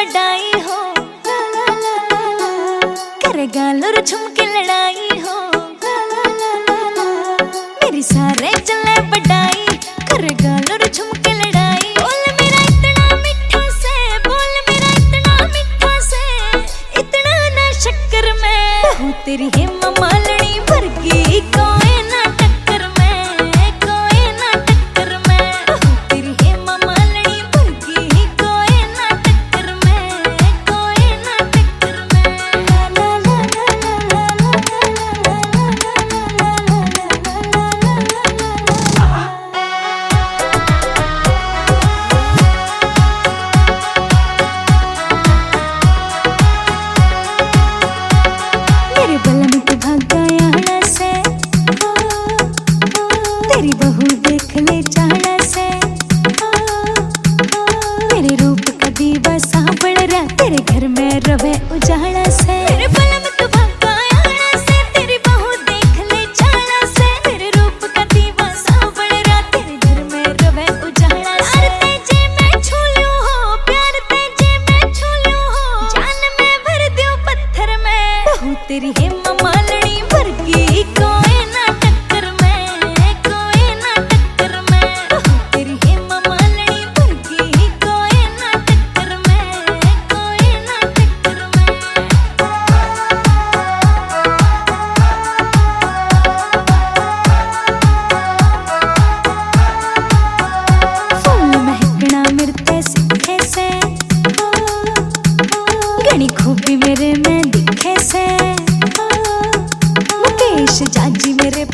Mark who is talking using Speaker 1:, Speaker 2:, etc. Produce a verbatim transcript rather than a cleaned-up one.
Speaker 1: बड़ाई हो, करेगा लुर झुमके लड़ाई हो। मेरी सारे चले बड़ाई, करेगा लुर झुमके लड़ाई। बोल मेरा इतना मीठा से, बोल मेरा इतना मीठा से, इतना ना शक्कर में बहू तेरी हेमा मालिनी वर्गी कोई ना टक्कर में, कोई ना टक्कर में। बहू तेरी हेमा मालिनी वर्गी कोई ना टक्कर में, कोई ना टक्कर में। ला ला ला ला ला ला मेरे बलम तू भाग गया हड़ा से, तेरी बहू देख ले चाहड़ा से। मेरे रूप का दीवा सांभल रहा, तेरे घर में रवे उजाला से। मेरे बलम तू भाग गया हड़ा से, तेरी बहू देख ले चाहड़ा से। मेरे रूप का दीवा सांभल रहा, तेरे घर में रवे उजाला से। प्यार तेजे मैं छू लूं हो, प्यार तेजे मैं छू लूं हो, जान में भर दूं पत्थर में। बहू तेरी हेमा मालिनी वर्गी कोई ना टक्कर में, कोई ना टक्कर में। बहू तेरी हेमा मालिनी वर्गी कोई ना टक्कर में, कोई ना टक्कर में। फूल महकना मिलते सीखे से, घनी खूबी मेरे में दिखे से। मुकेश जाजी मेरे